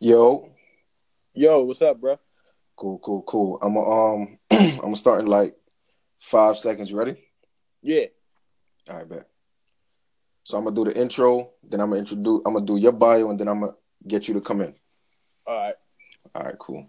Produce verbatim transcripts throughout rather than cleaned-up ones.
Yo, Yo, what's up, bro? cool, cool, cool. I'm gonna um, I'm gonna start in like five seconds. Ready? Yeah. All right, bet. So I'm gonna do the intro, then I'm gonna introduce, I'm gonna do your bio, and then I'm gonna get you to come in. All right. All right, cool.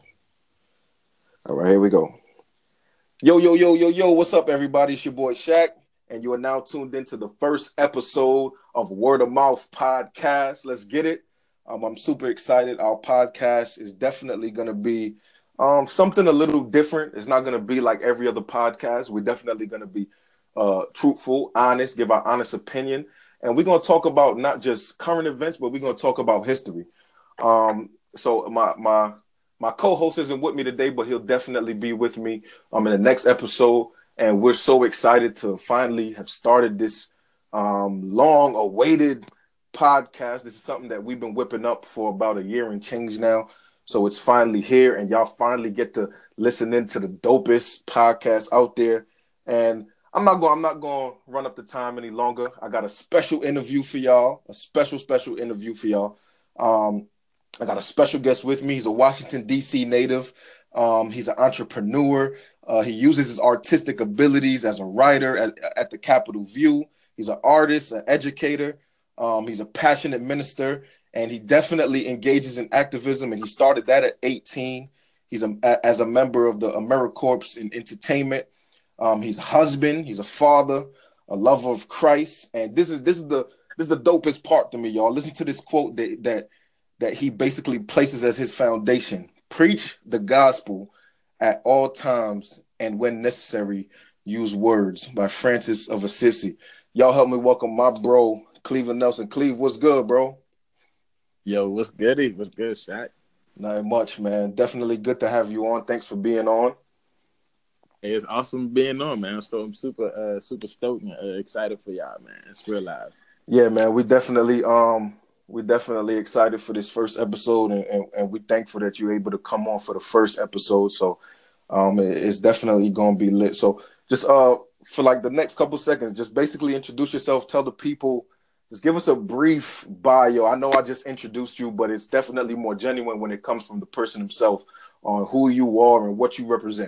All right, here we go. Yo, yo, yo, yo, yo. What's up, everybody? It's your boy Shaq, and you are now tuned into the first episode of Word of Mouth Podcast. Let's get it. Um, I'm super excited. Our podcast is definitely gonna be um something a little different. It's not gonna be like every other podcast. We're definitely gonna be uh truthful, honest, give our honest opinion, and we're gonna talk about not just current events, but we're gonna talk about history. Um, so my my my co-host isn't with me today, but he'll definitely be with me um in the next episode. And we're so excited to finally have started this um long-awaited podcast. This is something that we've been whipping up for about a year and change now. So it's finally here, and y'all finally get to listen into the dopest podcast out there. And I'm not going. I'm not going to run up the time any longer. I got a special interview for y'all. A special, special interview for y'all. Um, I got a special guest with me. He's a Washington, D C native. Um, he's an entrepreneur. Uh, he uses his artistic abilities as a writer at, at the Capitol View. He's an artist, an educator. Um, he's a passionate minister, and he definitely engages in activism. And he started that at eighteen. He's a, as a member of the AmeriCorps in entertainment. Um, he's a husband. He's a father, a lover of Christ. And this is this is the this is the dopest part to me, y'all. Listen to this quote that that that he basically places as his foundation. Preach the gospel at all times, and when necessary, use words, by Francis of Assisi. Y'all help me welcome my bro, Cleveland Nelson. Cleve, what's good, bro? Yo, what's goody? What's good, Shaq? Not much, man. Definitely good to have you on. Thanks for being on. Hey, it's awesome being on, man. So I'm super, uh, super stoked and uh, excited for y'all, man. It's real live. Yeah, man. We definitely um we definitely excited for this first episode, and, and, and we thankful that you're able to come on for the first episode. So um it- it's definitely gonna be lit. So just uh for like the next couple seconds, just basically introduce yourself, tell the people, just give us a brief bio. I know I just introduced you, but it's definitely more genuine when it comes from the person himself on who you are and what you represent.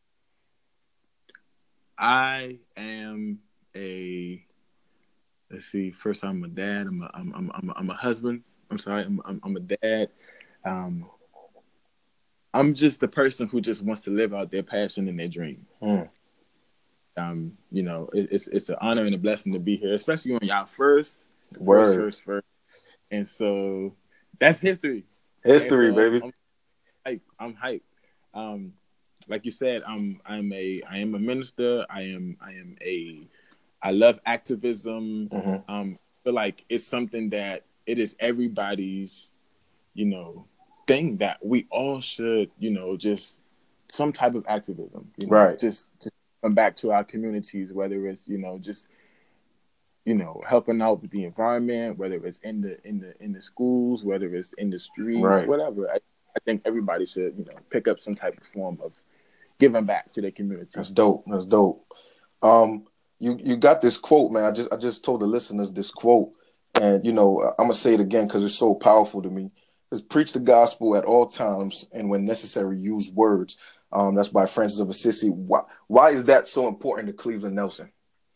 I am a. Let's see. First, I'm a dad. I'm a. I'm. I'm. I'm a, I'm a husband. I'm sorry. I'm. I'm, I'm a dad. Um. I'm just the person who just wants to live out their passion and their dream. Mm. Um. You know, it, it's it's an honor and a blessing to be here, especially when y'all first, first, Word. first, first. And so that's history. And History, so baby. I'm hyped. I'm hyped. Um, like you said, I'm I'm a I am a minister. I am I am a I love activism. Mm-hmm. Um, I feel like it's something that it is everybody's, you know, thing that we all should, you know, just some type of activism, you know, Right. just just come back to our communities, whether it's, you know, just you know, helping out with the environment, whether it's in the in the in the schools, whether it's in the streets, Right. whatever. I, I think everybody should, you know, pick up some type of form of giving back to their community. That's dope. That's dope. Um, you you got this quote, man. I just I just told the listeners this quote, and you know I'm gonna say it again because it's so powerful to me. It's preach the gospel at all times, and when necessary, use words. Um, that's by Francis of Assisi. Why why is that so important to Cleveland Nelson?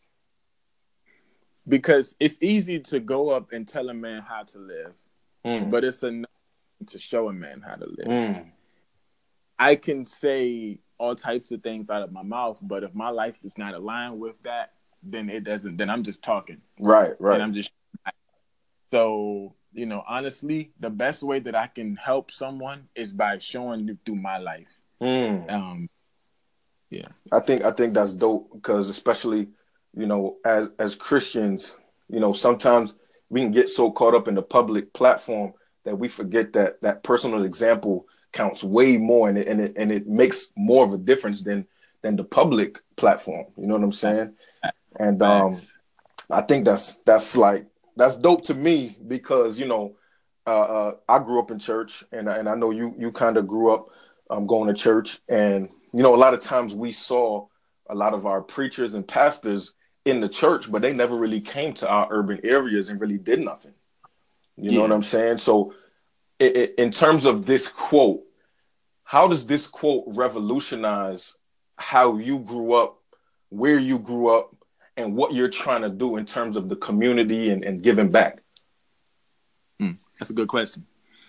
Because it's easy to go up and tell a man how to live, Mm, but it's enough to show a man how to live. mm. I can say all types of things out of my mouth, but if my life does not align with that, then it doesn't. Then I'm just talking, Right, and right. I'm just so you know. Honestly, the best way that I can help someone is by showing you through my life. Mm. Um, yeah, I think I think that's dope because especially, you know, as as Christians, you know, sometimes we can get so caught up in the public platform that we forget that that personal example counts way more, and it and it and it makes more of a difference than than the public platform. You know what I'm saying? And um, facts. I think that's that's like that's dope to me because you know uh, uh, I grew up in church, and and I know you you kind of grew up um, going to church, and you know a lot of times we saw a lot of our preachers and pastors in the church, but they never really came to our urban areas and really did nothing. You know what Yeah, I'm saying? So in, in terms of this quote, how does this quote revolutionize how you grew up, where you grew up, and what you're trying to do in terms of the community and, and giving back? Hmm, that's a good question.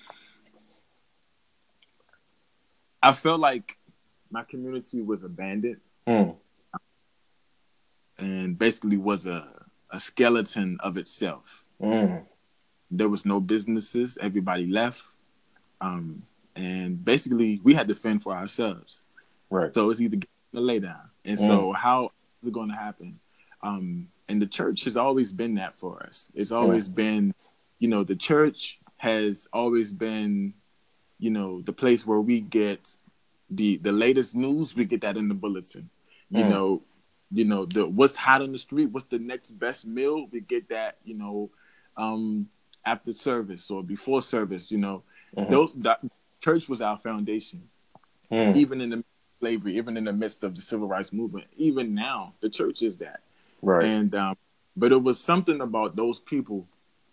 I felt like my community was abandoned Mm. and basically was a, a skeleton of itself. Mm. There was no businesses. Everybody left. Um, and basically, we had to fend for ourselves. Right. So it's either get or lay down. And Mm. so how is it going to happen? Um, and the church has always been that for us. It's always Mm. been, you know, the church has always been, you know, the place where we get the the latest news. We get that in the bulletin. You Mm. know, you know the what's hot on the street. What's the next best meal? We get that. You know, um, after service or before service. You know, Mm-hmm. those that church was our foundation. Mm. Even in the midst of slavery, even in the midst of the civil rights movement, even now, the church is that. Right. And um, but it was something about those people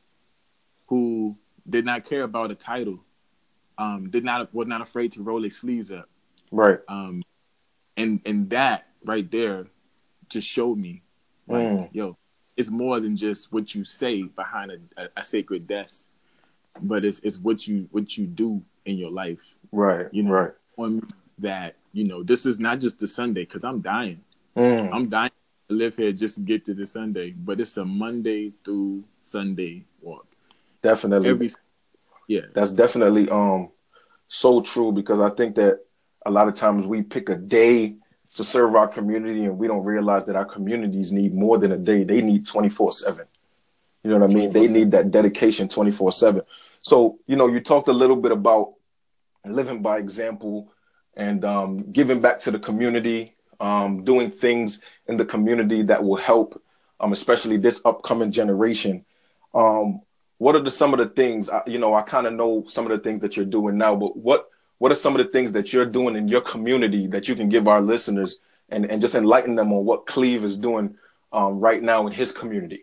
who did not care about a title, um, did not was not afraid to roll their sleeves up. Right. Um, and and that right there just showed me, like, Mm. yo, it's more than just what you say behind a, a, a sacred desk, but it's it's what you what you do in your life. Right. You know, Right. on that, you know, this is not just the Sunday, because I'm dying. Mm. I'm dying to live here just to get to the Sunday, but it's a Monday through Sunday walk. Definitely. Every yeah, That's definitely um so true, because I think that a lot of times we pick a day to serve our community and we don't realize that our communities need more than a day. They need twenty-four seven. You know what I mean? They twenty-four seven. need that dedication twenty-four seven. So, you know, you talked a little bit about living by example and um, giving back to the community, um, doing things in the community that will help, um, especially this upcoming generation. Um, what are the, some of the things, I, you know, I kind of know some of the things that you're doing now, but what what are some of the things that you're doing in your community that you can give our listeners and, and just enlighten them on what Cleve is doing um, right now in his community?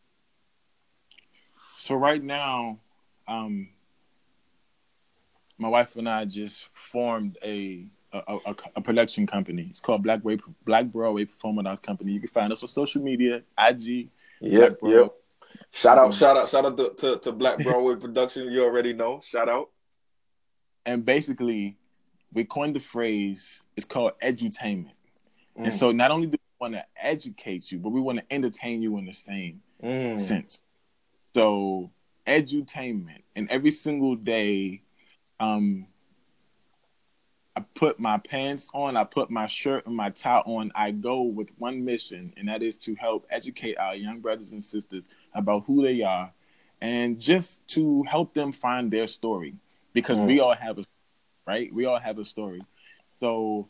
So right now, um, my wife and I just formed a a, a, a production company. It's called Black Way, Black Broadway Performing Arts Company. You can find us on social media, I G, Yep, Black yep. Broadway. Shout out, Um, shout out, shout out to, to, to Black Broadway Production. You already know. Shout out. and basically, we coined the phrase. It's called edutainment. And Mm. so, not only do we want to educate you, but we want to entertain you in the same Mm. sense. So, edutainment, and every single day, um, I put my pants on, I put my shirt and my tie on. I go with one mission, and that is to help educate our young brothers and sisters about who they are and just to help them find their story, because Mm. we all have a right? We all have a story. So,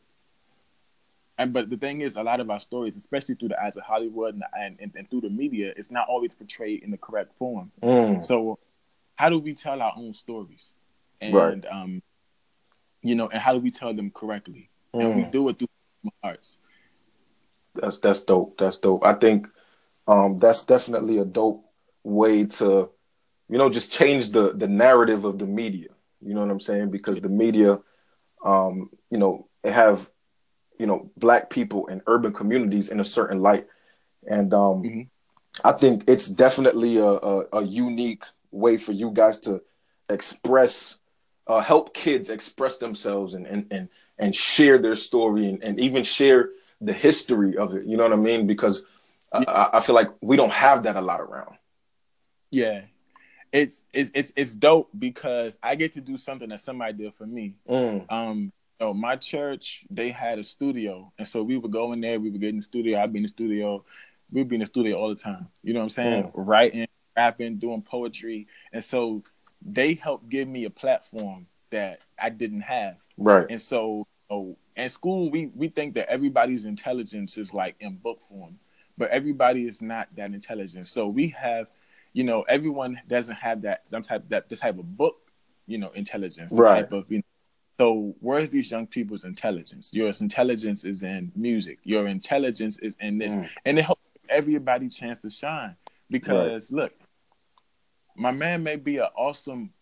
and but the thing is, a lot of our stories, especially through the eyes of Hollywood and, and, and through the media, it's not always portrayed in the correct form. Mm. So, how do we tell our own stories? Right. And um, you know, and how do we tell them correctly? And we Mm. do it through arts. That's that's dope. That's dope. I think um, that's definitely a dope way to, you know, just change the the narrative of the media. You know what I'm saying? Because the media, um, you know, they have, you know, black people in urban communities in a certain light, and um, Mm-hmm. I think it's definitely a, a, a unique way for you guys to express, uh, help kids express themselves and and and, and share their story and, and even share the history of it. You know what I mean? Because Yeah, I, I feel like we don't have that a lot around. yeah. It's it's it's it's dope because I get to do something that somebody did for me. Mm. Um, you know, my church, they had a studio, and so we would go in there. We would get in the studio. I'd be in the studio. We'd be in the studio all the time. You know what I'm saying? Mm. Writing, rapping, doing poetry, and so they helped give me a platform that I didn't have. Right. And so, oh, in school, we we think that everybody's intelligence is like in book form, but everybody is not that intelligent. So we have, you know, everyone doesn't have that that type that this type of book, you know, intelligence, the Right. type of, you know. So where's these young people's intelligence? Your intelligence is in music. Your intelligence is in this, Mm. and it helps everybody chance to shine. Right. Because look, my man may be an awesome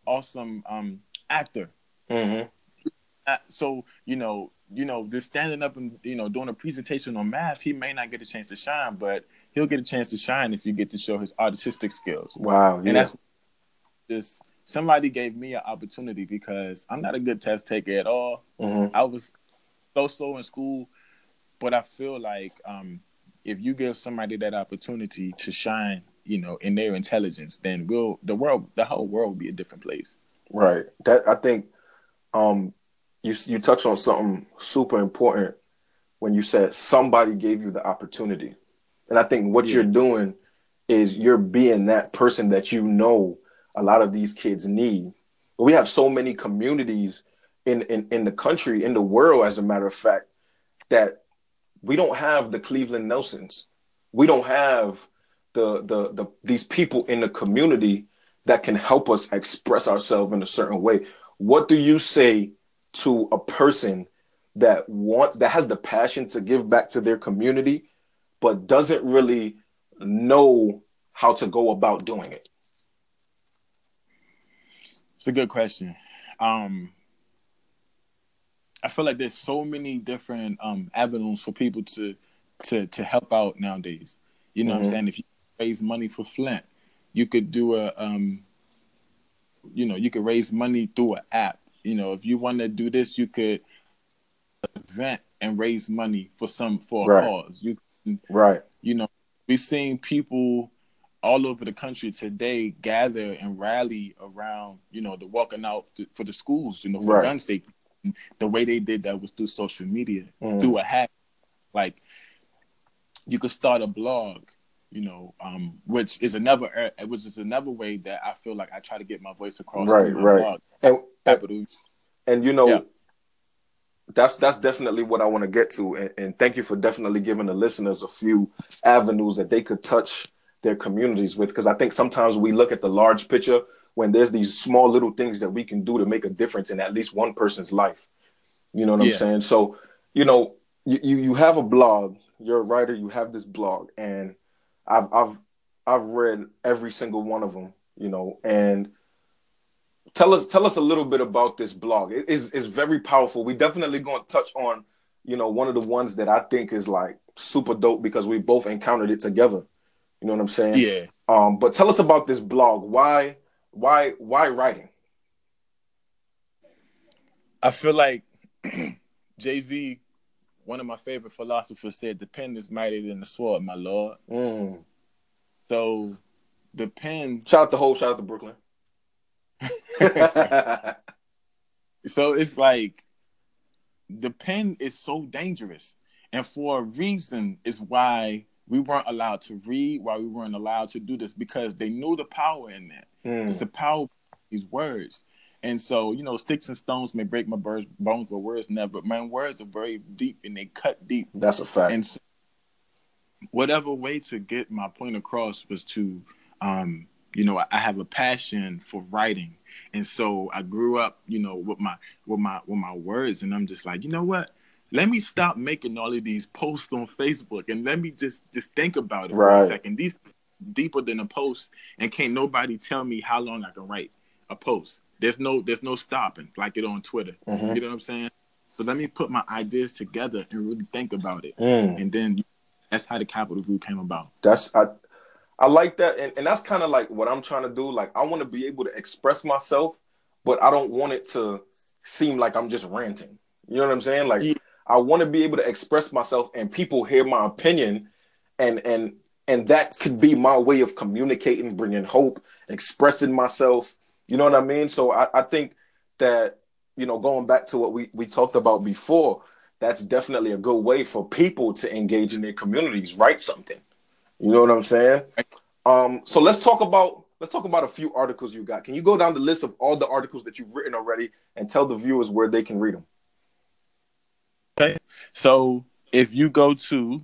awesome um actor. Mm-hmm. Uh, so you know, you know, just standing up and you know doing a presentation on math, he may not get a chance to shine, but he'll get a chance to shine if you get to show his artistic skills. Wow. And Yeah. that's just somebody gave me an opportunity because I'm not a good test taker at all. Mm-hmm. I was so slow in school, but I feel like um, if you give somebody that opportunity to shine, you know, in their intelligence, then we'll the world, the whole world will be a different place. Right. That I think um you you touched on something super important when you said somebody gave you the opportunity. And I think what you're Yeah, doing is you're being that person that you know a lot of these kids need. We have so many communities in, in, in the country, in the world, as a matter of fact, that we don't have the Cleveland Nelsons. We don't have the, the the these people in the community that can help us express ourselves in a certain way. What do you say to a person that wants that has the passion to give back to their community, but doesn't really know how to go about doing it? it's a good question. Um, I feel like there's so many different um, avenues for people to to to help out nowadays. You know what I'm Mm-hmm. saying? If you raise money for Flint, you could do a um, you know, you could raise money through an app. You know, if you want to do this, you could event and raise money for some for a Right, cause. You right, you know, we've seen people all over the country today gather and rally around, you know, the walking out to, for the schools, you know, for right. gun safety. The way they did that was through social media, Mm, through a hack. Like you could start a blog, you know, um, which is another, which is another way that I feel like I try to get my voice across through right, my right. blog. And, and Capital, and you yeah, know, that's that's definitely what I want to get to. And, and thank you for definitely giving the listeners a few avenues that they could touch their communities with. Because I think sometimes we look at the large picture when there's these small little things that we can do to make a difference in at least one person's life. You know what I'm yeah. saying? So, you know, you, you, you have a blog, you're a writer, you have this blog, and I've I've I've read every single one of them, you know, and tell us tell us a little bit about this blog. It is is very powerful. We definitely going to touch on, you know, one of the ones that I think is like super dope because we both encountered it together. You know what I'm saying? Yeah, Um, but tell us about this blog. Why why why writing? I feel like Jay Z, one of my favorite philosophers, said, "The pen is mightier than the sword, my lord." Mm. So the pen, Shout out to Hope, shout out to Brooklyn. so it's like the pen is so dangerous, and for a reason is why we weren't allowed to read, why we weren't allowed to do this, because they knew the power in that. It's Mm. the power of these words. And so, you know, sticks and stones may break my bones, but words never. But man, words are very deep and they cut deep. That's a fact. And so whatever way to get my point across was to, um, you know, I, I have a passion for writing, and so I grew up, you know, with my with my with my words, and I'm just like, you know what? Let me stop making all of these posts on Facebook, and let me just just think about it for a Right. second. These deeper than a post, and can't nobody tell me how long I can write a post. There's no there's no stopping like it on Twitter. Mm-hmm. You know what I'm saying? So let me put my ideas together and really think about it, Mm. and then that's how the Capital Group came about. That's I I like that, and, and that's kind of like what I'm trying to do. Like I want to be able to express myself, but I don't want it to seem like I'm just ranting. You know what I'm saying? Like Yeah, I want to be able to express myself, and people hear my opinion, and and and that could be my way of communicating, bringing hope, expressing myself. You know what I mean? So I, I think that, you know, going back to what we we talked about before, that's definitely a good way for people to engage in their communities. Write something. You know what I'm saying? Um, so let's talk about let's talk about a few articles you got. Can you go down the list of all the articles that you've written already and tell the viewers where they can read them? okay. So if you go to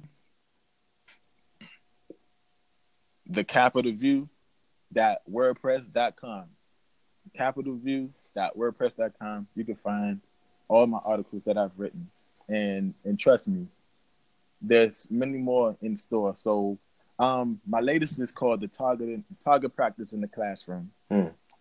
the capital view dot wordpress dot com, capital view dot wordpress dot com, you can find all my articles that I've written. And and trust me, there's many more in store. So um my latest is called the target target practice in the classroom. Hmm.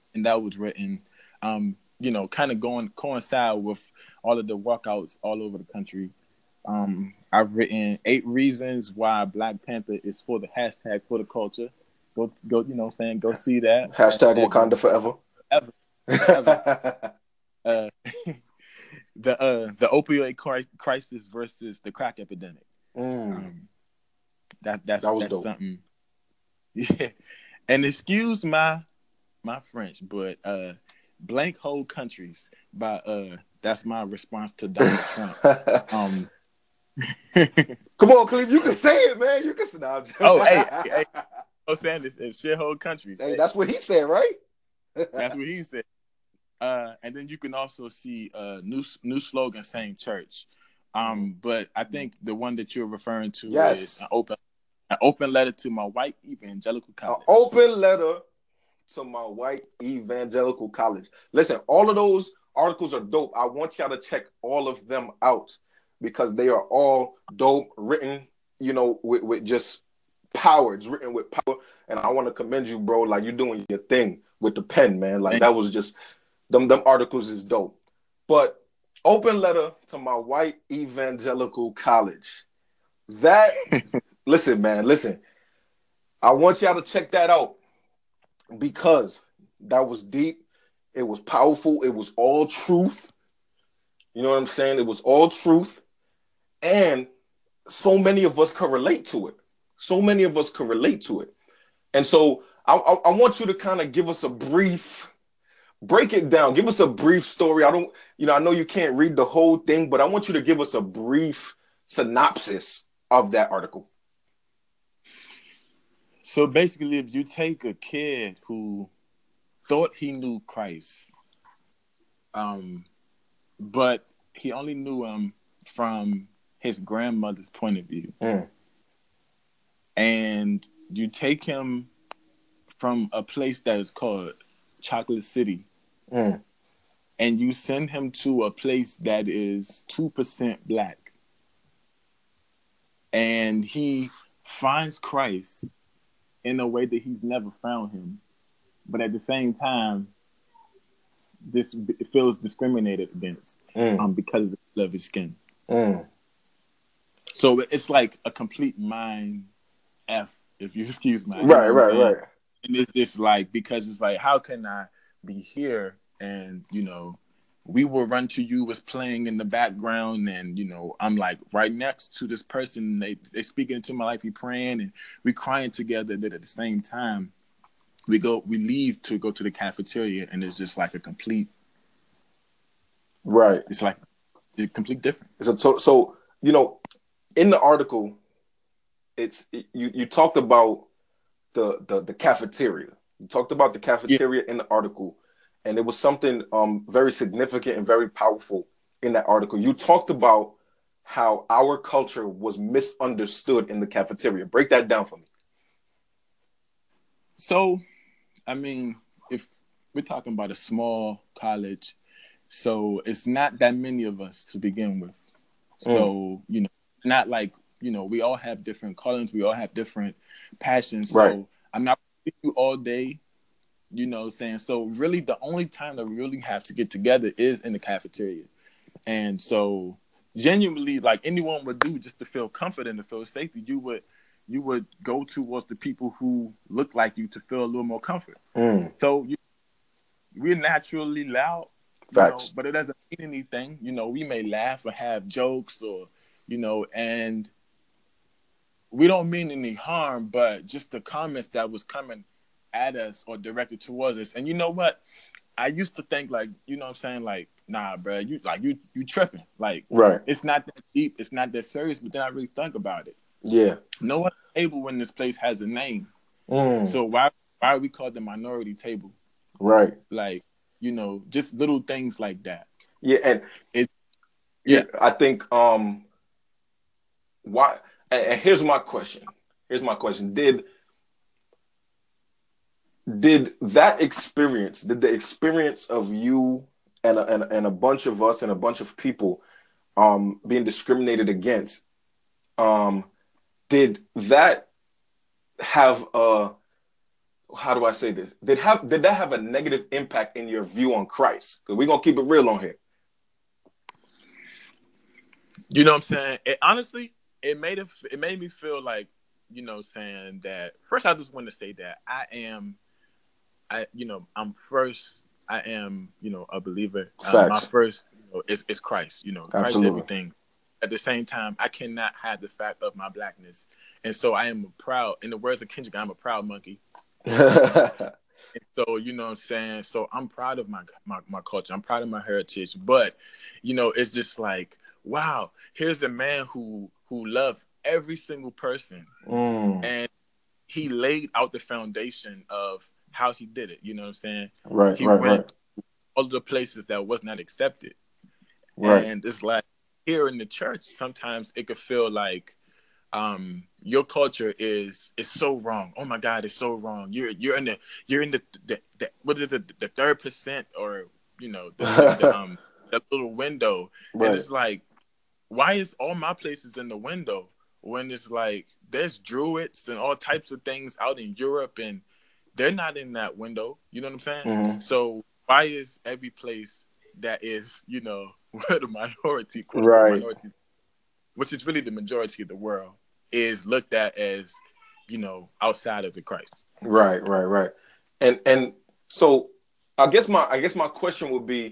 and that was written, um, you know, kind of going coincide with all of the walkouts all over the country. Um, I've written eight reasons why Black Panther is for the hashtag for the culture. Go, go, you know, what I'm saying, go see that Hashtag hashtag Wakanda forever. forever, forever. Uh, the uh, the opioid crisis versus the crack epidemic. Mm, Um, that that's that was that's dope. something. Yeah, and excuse my my French, but uh, blank whole countries by uh, that's my response to Donald Trump. Um, Come on, Cleve, you can say it, man. You can say no, oh, hey, hey, hey, I'm saying this, it's shithole countries. Hey, Hey, that's what he said, right? that's what he said. Uh, and then you can also see uh new new slogan saying church. Um, but I think the one that you're referring to Yes. is an open an open letter to my white evangelical An college. open letter to my white evangelical college. Listen, all of those articles are dope. I want y'all to check all of them out because they are all dope, written, you know, with, with just power. It's written with power. And I want to commend you, bro. Like, you're doing your thing with the pen, man. Like, that was just, them, them articles is dope. But open letter to my white evangelical college. That, listen, man, listen. I want y'all to check that out because that was deep. It was powerful. It was all truth. You know what I'm saying? It was all truth. And so many of us could relate to it. So many of us could relate to it. And so I, I, I want you to kind of give us a brief, break it down. Give us a brief story. I don't, you know, I know you can't read the whole thing, but I want you to give us a brief synopsis of that article. So basically, if you take a kid who thought he knew Christ, um, but he only knew him from his grandmother's point of view, mm. and you take him from a place that is called Chocolate City, Mm. and you send him to a place that is two percent black, and he finds Christ in a way that he's never found him, but at the same time, this feels discriminated against mm. um, because of the color of his skin. Mm. So it's like a complete mind F, if you excuse my, you right, know what right, I'm saying? right. And it's just like, because it's like, how can I be here and, you know, We Will Run to You was playing in the background, and, you know, I'm like right next to this person. They they speaking into my life, we praying and we crying together. That at the same time, we go we leave to go to the cafeteria, and it's just like a complete, right. It's like a complete difference. So, so, so you know, in the article, it's it, you you talked about the the the cafeteria. You talked about the cafeteria yeah. in the article. And it was something um, very significant and very powerful in that article. You talked about how our culture was misunderstood in the cafeteria. Break that down for me. So, I mean, if we're talking about a small college, so it's not that many of us to begin with. So, mm. you know, not like, you know, we all have different callings. We all have different passions. So right. I'm not with you all day. You know what I'm saying? So really the only time that we really have to get together is in the cafeteria. And so genuinely, like anyone would do just to feel comfort and to feel safety, you would you would go towards the people who look like you to feel a little more comfort. Mm. So you, we're naturally loud, you know, but it doesn't mean anything. You know, we may laugh or have jokes or, you know, and we don't mean any harm, but just the comments that was coming at us or directed towards us. And you know what? I used to think like, you know what I'm saying? Like, nah, bro, you like you you tripping. Like, right. It's not that deep, it's not that serious, but then I really think about it. Yeah. No one table in this place has a name. Mm. So why why are we called the minority table? Right. Like, you know, just little things like that. Yeah, and it yeah, I think um why and, and here's my question. Here's my question. Did Did that experience, did the experience of you and a, and, and a bunch of us and a bunch of people um, being discriminated against, um, did that have a how do I say this? Did have did that have a negative impact in your view on Christ? Because we're gonna keep it real on here. You know what I'm saying? It, honestly, it made it it made me feel like, you know, saying that first I just want to say that I am I you know, I'm first I am, you know, a believer. Um, my Facts. first, you know, is is Christ, you know, Christ Absolutely. everything. At the same time, I cannot hide the fact of my blackness. And so I am a proud, in the words of Kendrick, I'm a proud monkey. And so, you know what I'm saying? So I'm proud of my, my my culture. I'm proud of my heritage. But, you know, it's just like, wow, here's a man who who loved every single person. mm. And he laid out the foundation of how he did it. You know what I'm saying? Right, He right, went right. all of the places that was not accepted. Right. And it's like here in the church, sometimes it could feel like um your culture is is so wrong. Oh my God, it's so wrong. You're you're in the you're in the, the, the what is it, the third percent, or you know the, the, the um that little window. And Right. it's like, why is all my places in the window when it's like there's druids and all types of things out in Europe and they're not in that window. You know what I'm saying? Mm-hmm. So why is every place that is, you know, where the minority, quote unquote Right. minority, which is really the majority of the world, is looked at as, you know, outside of the Christ. Right, right, right. And and so I guess my I guess my question would be,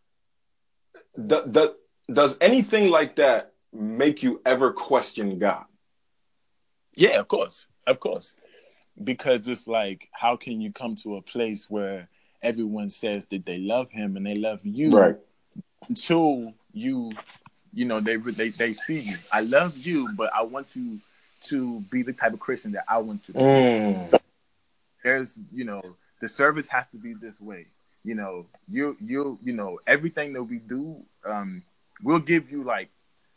the, the, does anything like that make you ever question God? Yeah, of course. Of course. Because it's like, how can you come to a place where everyone says that they love him and they love you Right. until you, you know, they they they see you. I love you, but I want you to be the type of Christian that I want you to be. Mm. So there's, you know, the service has to be this way. You know, you you you know, everything that we do, um, we'll give you like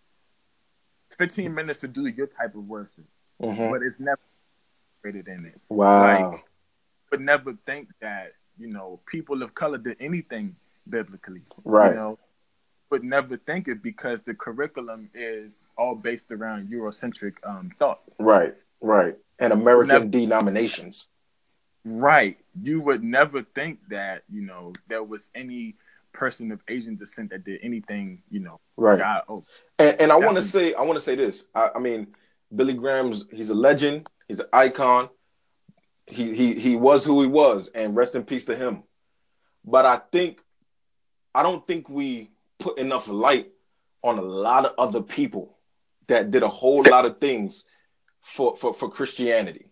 fifteen minutes to do your type of worship, Mm-hmm. but it's never rated in it. Wow. Like, would never think that, you know, people of color did anything biblically. Right. You know, would never think it because the curriculum is all based around Eurocentric um, thought. Right. Right. And Never, American denominations. right. You would never think that, you know, there was any person of Asian descent that did anything, you know, Right. God. Oh, And and I want to definitely. say I want to say this. I, I mean, Billy Graham's he's a legend. He's an icon. He he he was who he was, and rest in peace to him. But I think I don't think we put enough light on a lot of other people that did a whole lot of things for for, for Christianity.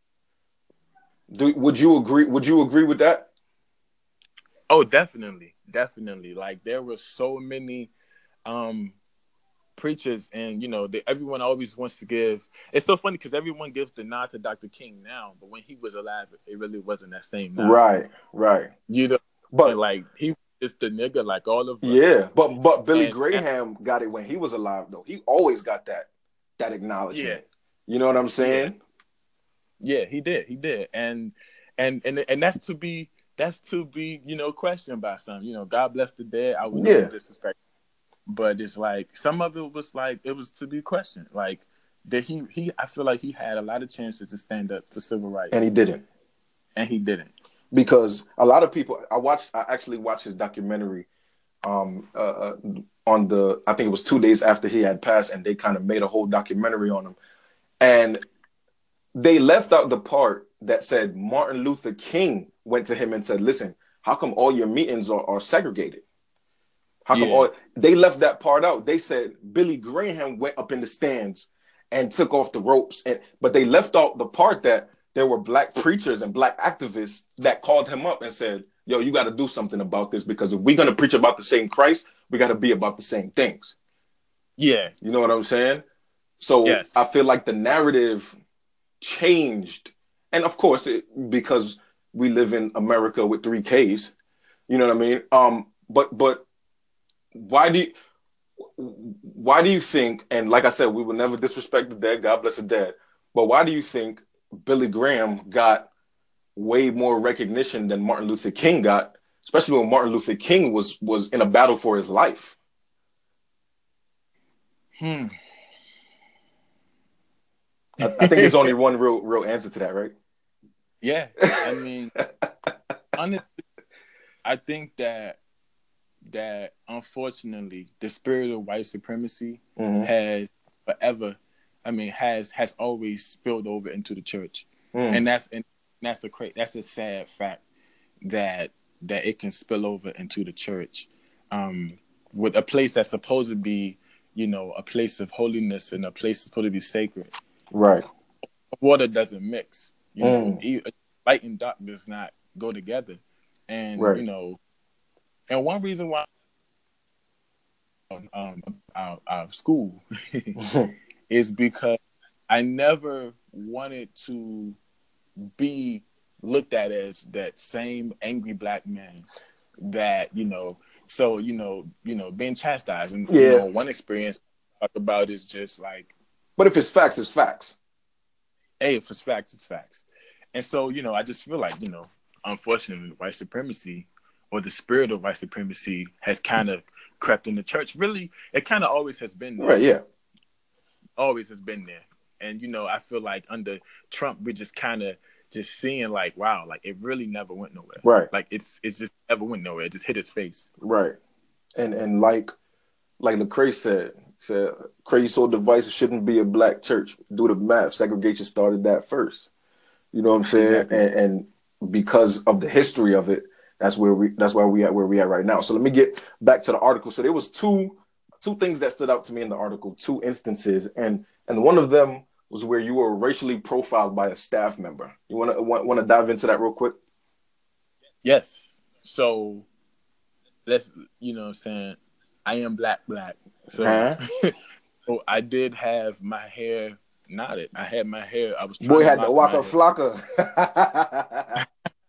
Do, would you agree? Would you agree with that? Oh, definitely. Definitely. Like there were so many um preachers, and you know, they, everyone always wants to give. It's so funny because everyone gives the nod to Doctor King now, but when he was alive, it really wasn't that same nod. Right, right. You know, and But like he was just the nigga like all of us. yeah, but but Billy And, and Graham got it when he was alive though. He always got that that yeah, acknowledgement. You know what I'm yeah, saying? yeah, he did, he did, and and and and that's to be that's to be you know questioned by some. You know, God bless the dead. I would never Yeah, disrespect, but it's like some of it was like it was to be questioned. Like that he he I feel like he had a lot of chances to stand up for civil and he rights, didn't. and he didn't. Because a lot of people I watched I actually watched his documentary um uh, uh, on the I think it was two days after he had passed, and they kind of made a whole documentary on him. And they left out the part that said Martin Luther King went to him and said, "Listen, how come all your meetings are, are segregated? How come Yeah, all?" They left that part out. They said Billy Graham went up in the stands and took off the ropes, and but they left out the part that there were black preachers and black activists that called him up and said, "Yo, you got to do something about this, because if we're gonna preach about the same Christ, we got to be about the same things." yeah, You know what I'm saying? So yes, I feel like the narrative changed, and of course, it, because we live in America with three Ks. You know what I mean? Um, but but why do you, why do you think? And like I said, we will never disrespect the dead. God bless the dead. But why do you think Billy Graham got way more recognition than Martin Luther King got, especially when Martin Luther King was was in a battle for his life? hmm. I, I think there's only one real real answer to that, right? Yeah, I mean, honestly, I think that that unfortunately the spirit of white supremacy Mm-hmm. has forever, I mean, has has always spilled over into the church, Mm. and that's and that's a cra- that's a sad fact that that it can spill over into the church, um, with a place that's supposed to be, you know, a place of holiness and a place supposed to be sacred. Right. Water doesn't mix, you know. Mm. E- light and dark does not go together, and you Right. know, and one reason why um our, our school is because I never wanted to be looked at as that same angry black man that, you know, so you know you know being chastised, and you Yeah. know one experience I talk about is just like, But if it's facts, it's facts. hey, if it's facts, it's facts. And so, you know, I just feel like, you know, unfortunately, white supremacy or the spirit of white supremacy has kind of crept in the church. Really, it kind of always has been there. Right. Yeah. Always has been there. And, you know, I feel like under Trump, we're just kind of just seeing like, wow, like it really never went nowhere. Right. Like it's it's just never went nowhere. It just hit his face. Right. And and like like Lecrae said, said crazy so divisive shouldn't be a black church. Do the math. Segregation started that first. You know what I'm saying? Exactly. And, and because of the history of it, that's where we that's why we at where we at right now. So let me get back to the article. So there was two two things that stood out to me in the article, two instances, and and one of them was where you were racially profiled by a staff member. You want to want, want to dive into that real quick? Yes. So let's, you know what I'm saying, I am black black. So Huh? so I did have my hair knotted. I had my hair, I was trying Boy to had the lock my Waka hair. Flocka.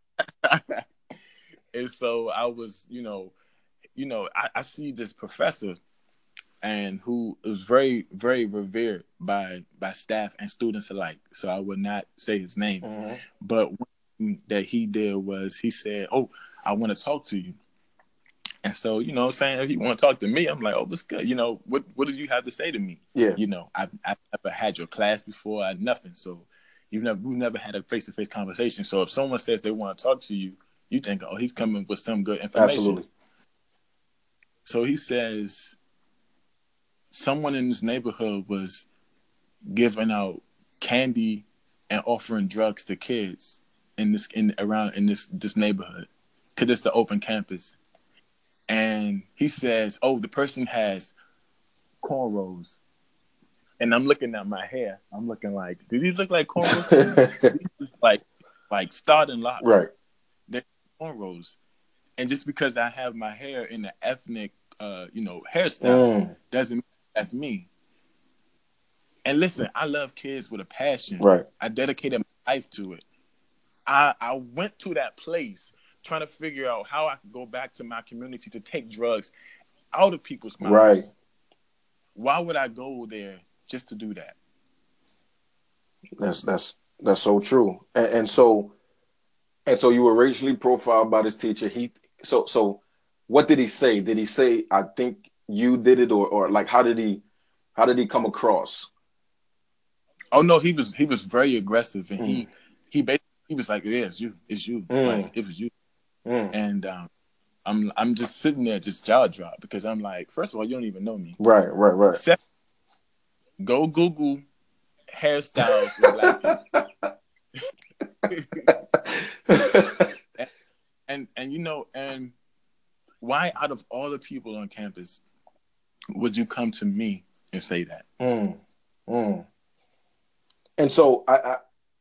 And so I was, you know, you know, I, I see this professor and who was very, very revered by by staff and students alike. So I would not say his name. Mm-hmm. But one thing that he did was he said, "Oh, I want to talk to you." And so, you know what I'm saying, if you want to talk to me, I'm like, oh, what's good? You know, what what did you have to say to me? Yeah. You know, I've, I've never had your class before, I nothing. So you've never, we've never had a face-to-face conversation. So if someone says they want to talk to you, you think, oh, he's coming with some good information. Absolutely. So he says, someone in this neighborhood was giving out candy and offering drugs to kids in this in around in this this neighborhood, because it's the open campus. And he says, "Oh, the person has cornrows." And I'm looking at my hair. I'm looking like, do these look like cornrows to you? These look like like starting Right. locks. They're cornrows. And just because I have my hair in the ethnic, uh, you know, hairstyle, Mm. doesn't mean that's me. And listen, I love kids with a passion. Right. I dedicated my life to it. I I went to that place trying to figure out how I could go back to my community to take drugs out of people's Right. mouths. Why would I go there just to do that? That's that's that's so true. And, and so and so you were racially profiled by this teacher. He so so what did he say? Did he say, I think you did it, or or like how did he how did he come across? Oh no, he was he was very aggressive, and Mm. he he basically he was like, "Yeah, it's you, it's you, like Mm. it was you." Mm. And um, I'm I'm just sitting there, just jaw drop, because I'm like, first of all, you don't even know me. Right, right, right. Second, go Google hairstyles of black people. and, and and you know, and why out of all the people on campus would you come to me and say that? Mm. Mm. And so I, I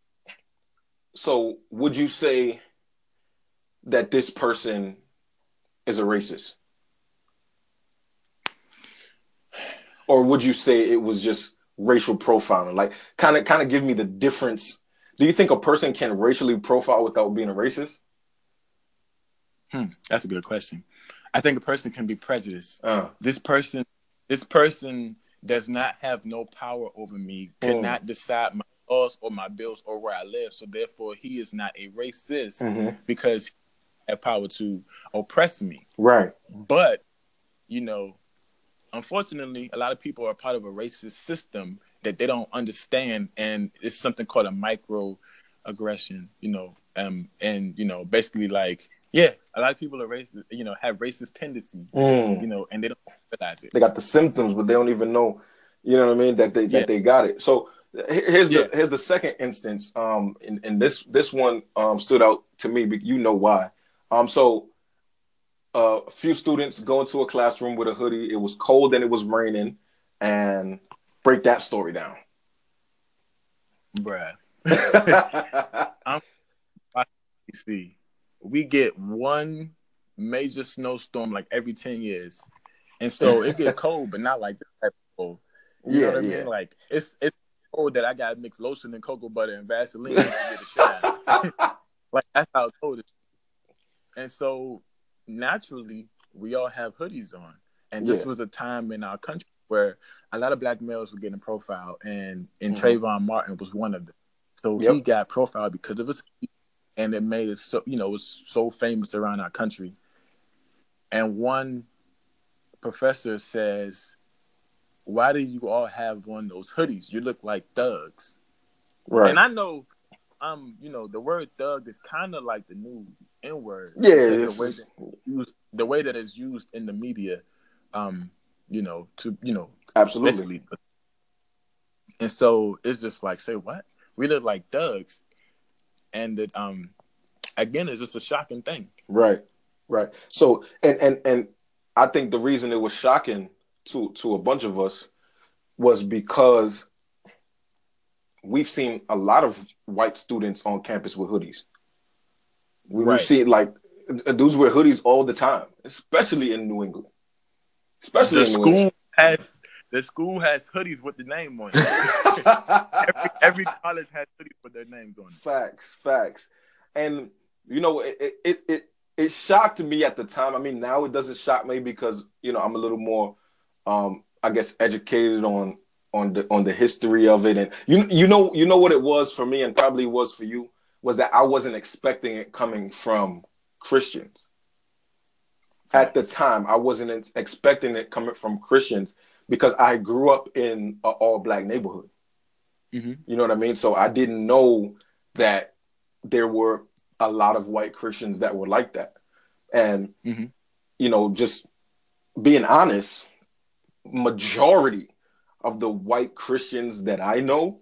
so would you say that this person is a racist? Or would you say it was just racial profiling? Like kind of kind of give me the difference. Do you think a person can racially profile without being a racist? Hmm, that's a good question. I think a person can be prejudiced. Uh, This person, this person does not have no power over me, mm, cannot decide my laws or my bills or where I live. So therefore, he is not a racist mm-hmm. because he has power to oppress me. Right. But, you know, unfortunately, a lot of people are part of a racist system that they don't understand. And it's something called a microaggression, you know, um, and you know, basically like, yeah, a lot of people are racist, you know, have racist tendencies, Mm. you know, and they don't realize it. They got the symptoms, but they don't even know, you know what I mean, that they Yeah, that they got it. So here's yeah, the here's the second instance. Um, and, and this this one um stood out to me. But you know why? Um, so uh, a few students go into a classroom with a hoodie. It was cold and it was raining, and break that story down. bruh. I'm see, we get one major snowstorm like every ten years, and so it get cold, but not like this type of cold. You know Yeah, what I yeah. mean? Like it's it's cold that I got to mix lotion and cocoa butter and Vaseline to get a shine. Like that's how cold it is. And so naturally, we all have hoodies on, and this Yeah. was a time in our country where a lot of black males were getting profiled, and and Mm-hmm. Trayvon Martin was one of them. So he Yep. got profiled because of his, and it made it so, you know, it was so famous around our country. And one professor says, "Why do you all have on those hoodies? You look like thugs." Right. And I know, um, you know, the word thug is kind of like the new N word Yeah. because of the It's way just that it's used, the way that it's used in the media, um, you know, to you know, absolutely basically. And so it's just like, say what? We look like thugs, and it, um, again, it's just a shocking thing. right. Right. So and and and I think the reason it was shocking to to a bunch of us was because we've seen a lot of white students on campus with hoodies. We, we've Right. seen like dudes wear hoodies all the time, especially in New England. Especially The in New England. school has the school has hoodies with the name on it. every every college has hoodies with their names on it. Facts, facts. And you know, it it it it shocked me at the time. I mean, now it doesn't shock me because, you know, I'm a little more um I guess educated on on the on the history of it. And you you know you know what it was for me and probably was for you was that I wasn't expecting it coming from Christians. At the Facts. time, I wasn't expecting it coming from Christians because I grew up in an all black neighborhood. Mm-hmm. You know what I mean? So I didn't know that there were a lot of white Christians that were like that. And, Mm-hmm. you know, just being honest, majority of the white Christians that I know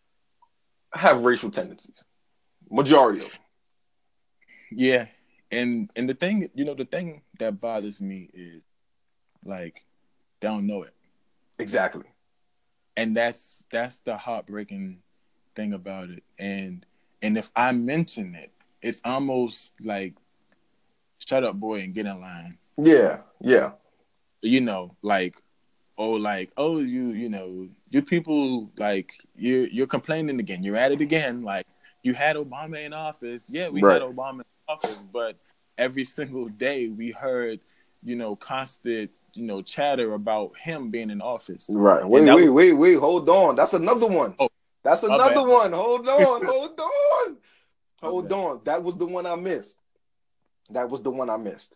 have racial tendencies. Majority of them. Yeah, and and the thing, you know, the thing that bothers me is like they don't know it, Exactly. and that's that's the heartbreaking thing about it. And and if I mention it, it's almost like shut up, boy, and get in line. Yeah. Yeah. You know, like oh, like oh, you you know, you people like you you're complaining again. You're at it again. Like you had Obama in office. Yeah, we had Right. Obama in office, but every single day we heard, you know, constant, you know, chatter about him being in office. Right. And Wait, that wait, was wait, wait. Hold on. That's another one. oh That's my another bad, my one. Hold on. Hold on. my Hold bad. on. That was the one I missed. That was the one I missed.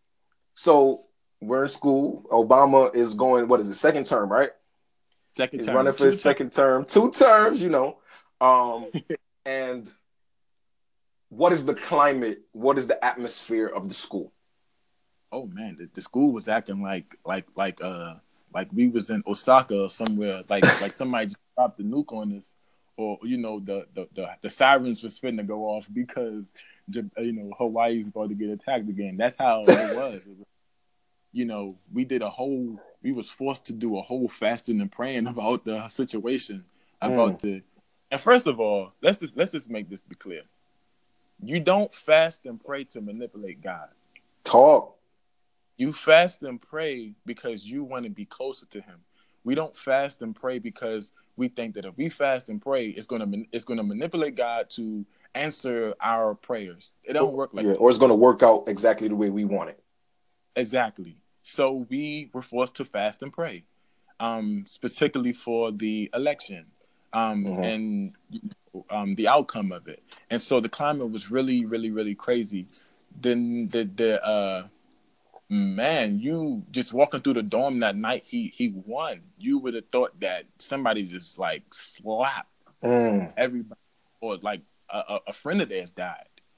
So we're in school. Obama is going, what is it, second term, right? Second He's running term, for two his term. second term, two terms, you know. Um, and what is the climate? What is the atmosphere of the school? Oh man, the, the school was acting like like like uh like we was in Osaka or somewhere, like like somebody just dropped the nuke on us, or you know the the the, the sirens were finna to go off because you know Hawaii's about to get attacked again. That's how it was. It was you know, we did a whole we was forced to do a whole fasting and praying about the situation, Mm, about the and first of all, let's just let's just make this be clear. You don't fast and pray to manipulate God. talk. You fast and pray because you want to be closer to him. We don't fast and pray because we think that if we fast and pray, it's going to it's going to manipulate God to answer our prayers. It don't Or, work like yeah, that. or it's going to work out exactly the way we want it. Exactly. So we were forced to fast and pray, um, specifically for the election, um, Mm-hmm. and um, the outcome of it. And so the climate was really, really, really crazy. Then the the uh, man, you just walking through the dorm that night, he he won. You would have thought that somebody just like slapped Mm, everybody, or like a, a, a friend of theirs died.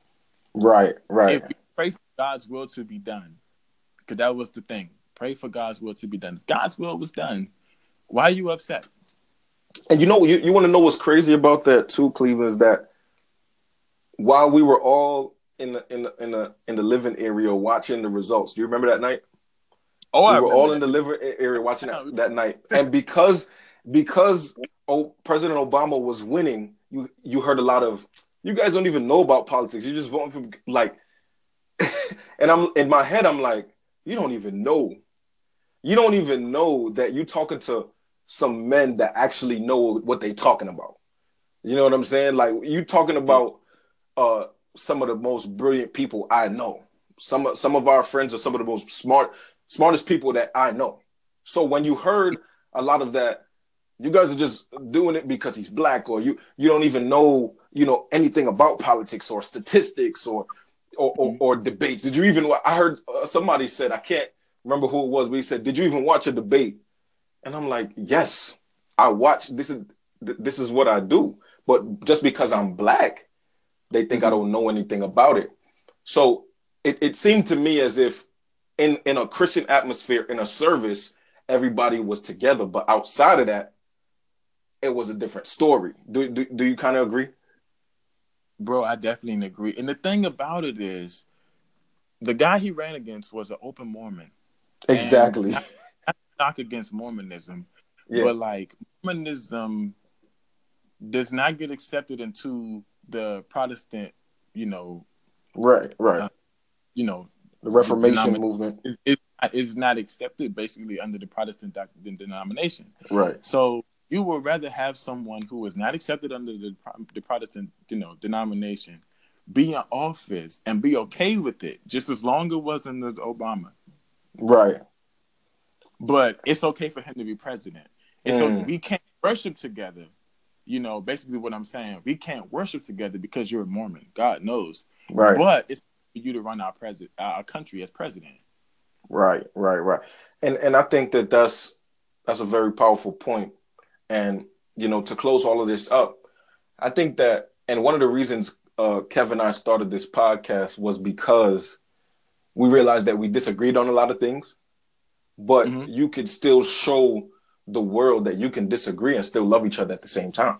Right, right. If we pray for God's will to be done, because that was the thing. Pray for God's will to be done. If God's will was done, why are you upset? And you know, you, you want to know what's crazy about that too, Cleveland, is that while we were all in the in the in the in the living area watching the results, do you remember that night? Oh, We I were remember all in that. the living area watching that, that night, and because because oh, President Obama was winning, you you heard a lot of, you guys don't even know about politics. You're just voting for, like, and I'm in my head, I'm like, you don't even know. You don't even know that you're talking to some men that actually know what they're talking about. You know what I'm saying? Like, you talking Yeah. about uh, some of the most brilliant people I know. Some of some of our friends are some of the most smart, smartest people that I know. So when you heard a lot of that, you guys are just doing it because he's black, or you you don't even know, you know, anything about politics or statistics or or, or, Mhm. or debates. Did you even? I heard uh, somebody said, I can't remember who it was, but he said, "Did you even watch a debate?" And I'm like, "Yes, I watch. This is this is what I do." But just because I'm black, they think I Mhm. don't know anything about it. So it, it seemed to me as if in, in a Christian atmosphere, in a service, everybody was together. But outside of that, it was a different story. Do, do, do you kind of agree? Bro, I definitely agree. And the thing about it is, the guy he ran against was an open Mormon. And Exactly. not, not knock against Mormonism, Yeah. but like Mormonism does not get accepted into the Protestant, you know, Right. Right. uh, you know, The the Reformation denomination movement. is, is is not accepted basically under the Protestant doc- denomination. Right. So you would rather have someone who is not accepted under the the Protestant, you know, denomination be in office and be okay with it, just as long as it wasn't the Obama. Right. But it's okay for him to be president. It's so Mm. we can't worship together. You know, basically what I'm saying, we can't worship together because you're a Mormon. God knows, Right. but it's for you to run our president, our country as president. Right. Right. Right. And and I think that that's that's a very powerful point. And you know, to close all of this up, I think that, and one of the reasons uh, Kevin and I started this podcast was because we realized that we disagreed on a lot of things, but Mm-hmm. you could still show the world that you can disagree and still love each other at the same time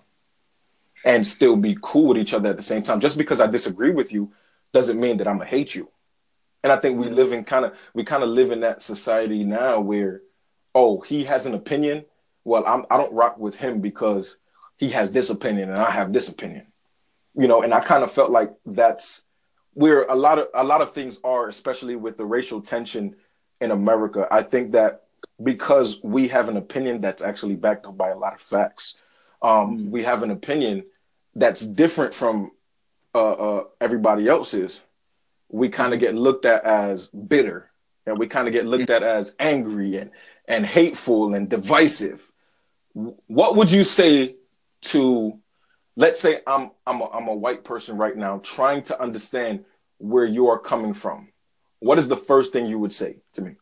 and still be cool with each other at the same time. Just because I disagree with you doesn't mean that I'm gonna hate you. And I think we Mm-hmm. live in kind of we kind of live in that society now where, oh, he has an opinion. Well, I'm I don't rock with him because he has this opinion and I have this opinion. You know, and I kind of felt like that's where a lot of a lot of things are, especially with the racial tension in America. I think that because we have an opinion that's actually backed up by a lot of facts, um, Mm-hmm. we have an opinion that's different from uh, uh, everybody else's. We kind of Mm-hmm. get looked at as bitter, and we kind of get looked at as angry and and hateful and divisive. What would you say to, let's say I'm I'm a, I'm a white person right now trying to understand where you are coming from. What is the first thing you would say to me?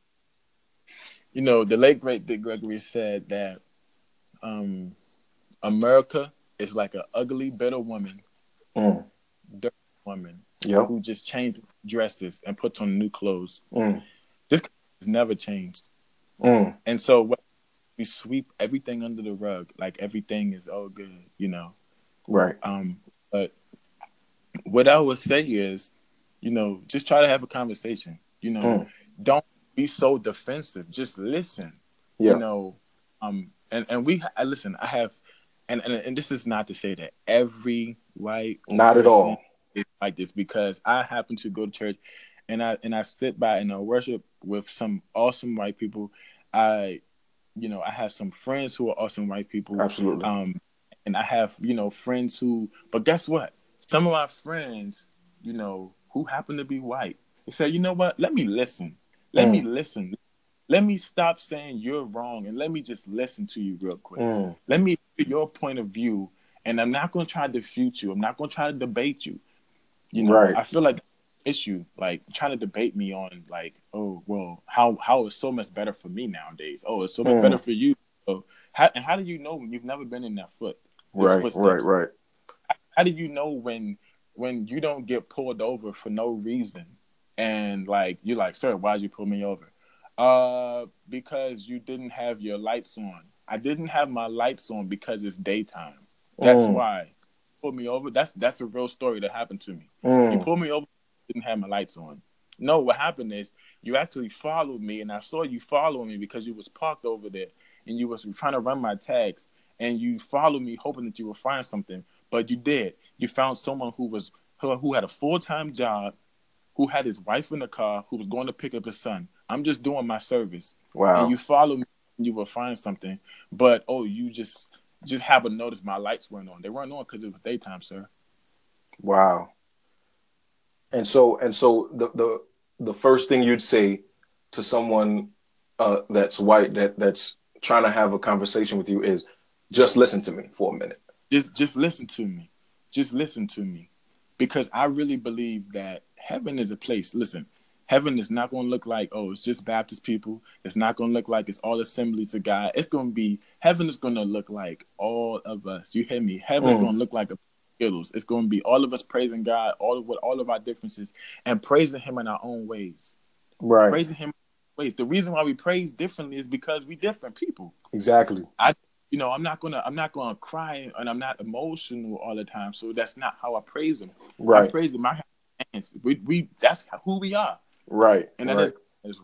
You know, the late great Dick Gregory said that um, America is like an ugly, bitter woman, Mm. dirty woman Yep. who just changed dresses and puts on new clothes. Mm. This has never changed. Mm. And so what, we sweep everything under the rug, like everything is all good, you know. Right. Um, but what I would say is, you know, just try to have a conversation. You know, Mm. don't be so defensive. Just listen. You Yeah. know, um, and and we I listen. I have, and and and this is not to say that every white Not at person all. is like this, because I happen to go to church, and I and I sit by and I worship with some awesome white people. I, you know, I have some friends who are awesome white people. Absolutely. Um, and I have, you know, friends who, but guess what? Some of my friends, you know, who happen to be white, they say, you know what? Let me listen. Let me Mm. listen. Let me stop saying you're wrong and let me just listen to you real quick. Mm. Let me hear your point of view. And I'm not going to try to defute you. I'm not going to try to debate you. You know, Right. I feel like issue, like trying to debate me on like, oh, well, how how is so much better for me nowadays? Oh, it's so much better Mm. for you. So how, and how do you know when you've never been in that foot, those Right. Right. footsteps? Right. How do you know when when you don't get pulled over for no reason, and like you're like, sir, why'd you pull me over? Uh, because you didn't have your lights on. I didn't have my lights on because it's daytime. That's Mm. why you pulled me over. That's that's a real story that happened to me. You Mm. pulled me over, didn't have my lights on. No, what happened is you actually followed me, and I saw you following me because you was parked over there, and you was trying to run my tags, and you followed me hoping that you would find something, but you did. You found someone who was who, who had a full time job, who had his wife in the car, who was going to pick up his son. I'm just doing my service, and Wow. you follow me, and you will find something, but oh, you just just happen to notice my lights weren't on. They weren't on because it was daytime, sir. Wow. And so and so the the the first thing you'd say to someone uh, that's white that that's trying to have a conversation with you is just listen to me for a minute. Just just listen to me. Just listen to me. Because I really believe that heaven is a place. Listen, heaven is not going to look like, oh, it's just Baptist people. It's not going to look like it's all assemblies of God. It's going to be, heaven is going to look like all of us. You hear me? Heaven is Mm. going to look like a Skittles. It's going to be all of us praising God, all of with all of our differences, and praising Him in our own ways. Right. Praising Him in our ways. The reason why we praise differently is because we different people. Exactly. I, you know, I'm not gonna, I'm not gonna cry, and I'm not emotional all the time. So that's not how I praise Him. I Right. praise Him. I have hands. We, we, that's who we are, Right. and that Right. is.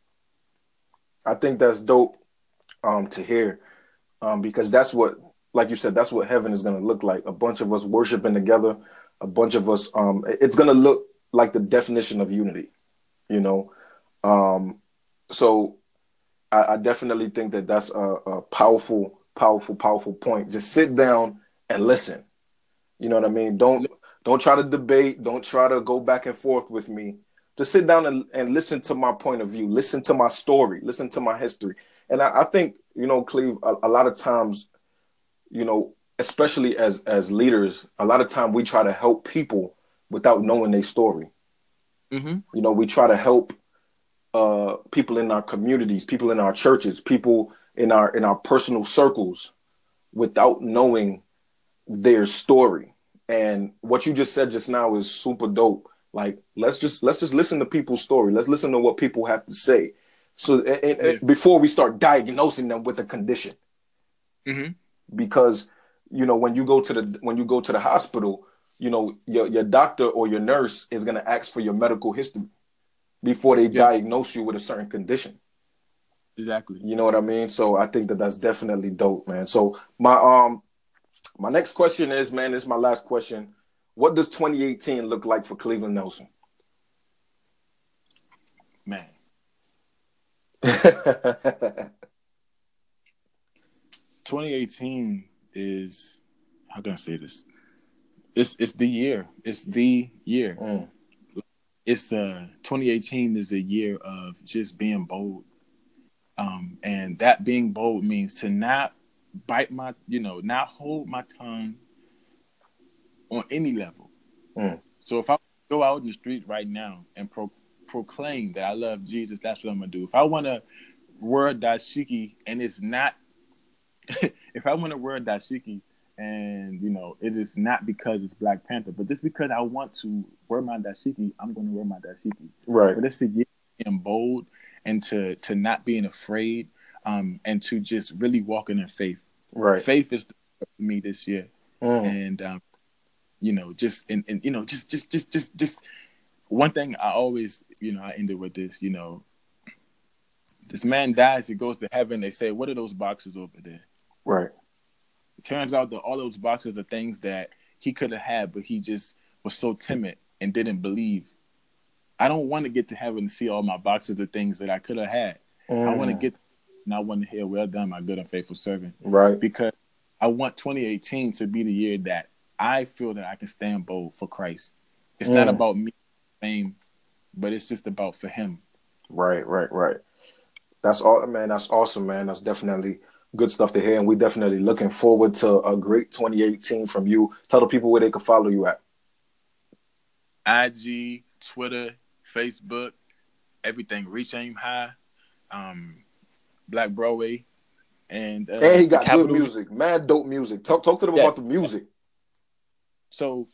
I think that's dope um to hear. Um, because that's what, like you said, that's what heaven is going to look like. A bunch of us worshiping together, a bunch of us. Um, it's going to look like the definition of unity, you know. Um, so I, I definitely think that that's a, a powerful, powerful, powerful point. Just sit down and listen. You know what I mean? Don't don't try to debate. Don't try to go back and forth with me. Just sit down and, and listen to my point of view. Listen to my story. Listen to my history. And I, I think, you know, Cleve, a, a lot of times, you know, especially as as leaders, a lot of time we try to help people without knowing their story. Mm-hmm. You know, we try to help uh, people in our communities, people in our churches, people in our in our personal circles without knowing their story. And what you just said just now is super dope. Like let's just let's just listen to people's story. Let's listen to what people have to say. So and, and Yeah. before we start diagnosing them with a condition, Mm-hmm. because you know when you go to the when you go to the hospital, you know your your doctor or your nurse is going to ask for your medical history before they Yeah. diagnose you with a certain condition. Exactly. You know what I mean? So I think that that's definitely dope, man. So my um my next question is, man, this is my last question. What does twenty eighteen look like for Cleveland Nelson? Man, twenty eighteen is, how can I say this? It's it's the year. It's the year. mm, It's uh twenty eighteen is a year of just being bold. Um, and that being bold means to not bite my, you know, not hold my tongue on any level. mm, So if I go out in the street right now and pro- proclaim that I love Jesus, that's what I'm gonna do. If I want to wear dashiki and it's not, if I want to wear dashiki and you know it is not because it's Black Panther, but just because I want to wear my dashiki, I'm gonna wear my dashiki. right, But it's a year of being bold and to to not being afraid, um, and to just really walking in faith. right. Faith is the for me this year, Mm, and um, you know, just and, and you know, just just just just just one thing I always, you know, I ended with this, you know, this man dies, he goes to heaven. They say, what are those boxes over there? right. It turns out that all those boxes are things that he could have had, but he just was so timid and didn't believe. I don't want to get to heaven to see all my boxes of things that I could have had. I want to Mm, get and I want to hear, well done, my good and faithful servant. right. Because I want twenty eighteen to be the year that I feel that I can stand bold for Christ. It's not Mm, about me, fame, but it's just about for him. right, right, right. That's all, man. That's awesome, man. That's definitely good stuff to hear, and we definitely looking forward to a great twenty eighteen from you. Tell the people where they can follow you at. I G, Twitter, Facebook, everything. Reach Aim High, um, Black Broadway, and And uh, he the got good Capitol. music, mad dope music. Talk talk to them about the Yes. music. So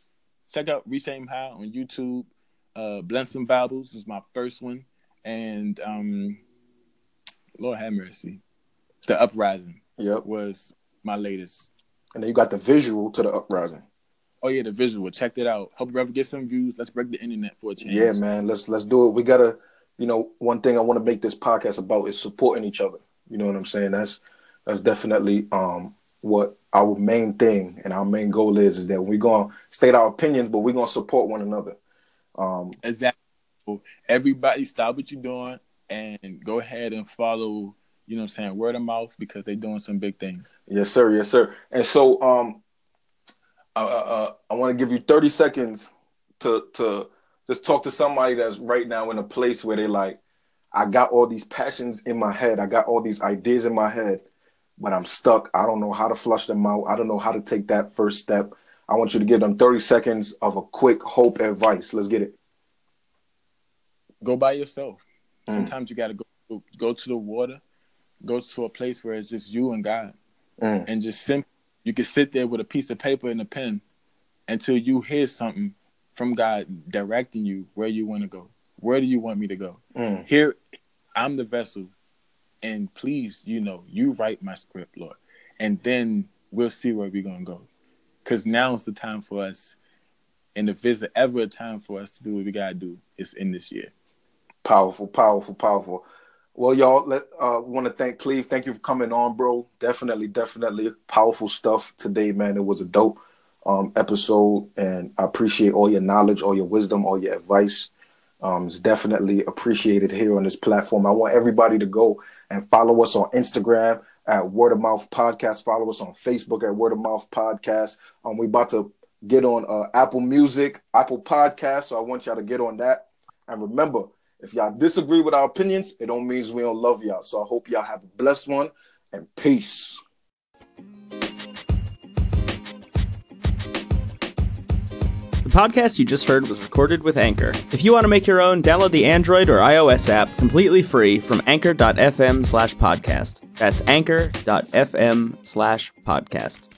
check out Reach Aim High on YouTube. Uh, Blessing Bibles is my first one, and um, Lord have mercy, The Uprising. Yep. Was my latest. And then you got the visual to The Uprising. Oh yeah, the visual. Check that out. Hope you ever get some views. Let's break the internet for a change. Yeah, man. Let's let's do it. We gotta, you know, one thing I want to make this podcast about is supporting each other. You know what I'm saying? That's that's definitely um what our main thing and our main goal is, is that we're gonna state our opinions, but we're gonna support one another. Um Exactly. Everybody stop what you're doing and go ahead and follow, you know what I'm saying, word of mouth, because they're doing some big things. Yes, sir. Yes, sir. And so um uh, uh, I want to give you thirty seconds to to just talk to somebody that's right now in a place where they like, I got all these passions in my head. I got all these ideas in my head, but I'm stuck. I don't know how to flush them out. I don't know how to take that first step. I want you to give them thirty seconds of a quick hope advice. Let's get it. Go by yourself. Mm. Sometimes you got to go go to the water, go to a place where it's just you and God, mm. and just simply, you can sit there with a piece of paper and a pen until you hear something from God directing you where you want to go. Where do you want me to go? Mm. Here, I'm the vessel, and please, you know, you write my script, Lord, and then we'll see where we're gonna go. Because now is the time for us, and if there's ever a time for us to do what we gotta do, it's in this year. Powerful, powerful, powerful. Well, y'all, let uh, want to thank Cleve. Thank you for coming on, bro. Definitely, definitely powerful stuff today, man. It was a dope um, episode, and I appreciate all your knowledge, all your wisdom, all your advice. Um, it's definitely appreciated here on this platform. I want everybody to go and follow us on Instagram at Word of Mouth Podcast. Follow us on Facebook at Word of Mouth Podcast. Um, we're about to get on uh, Apple Music, Apple Podcasts, so I want y'all to get on that. And remember, if y'all disagree with our opinions, it don't mean we don't love y'all. So I hope y'all have a blessed one, and peace. The podcast you just heard was recorded with Anchor. If you want to make your own, download the Android or iOS app completely free from anchor.fm slash podcast. That's anchor.fm slash podcast.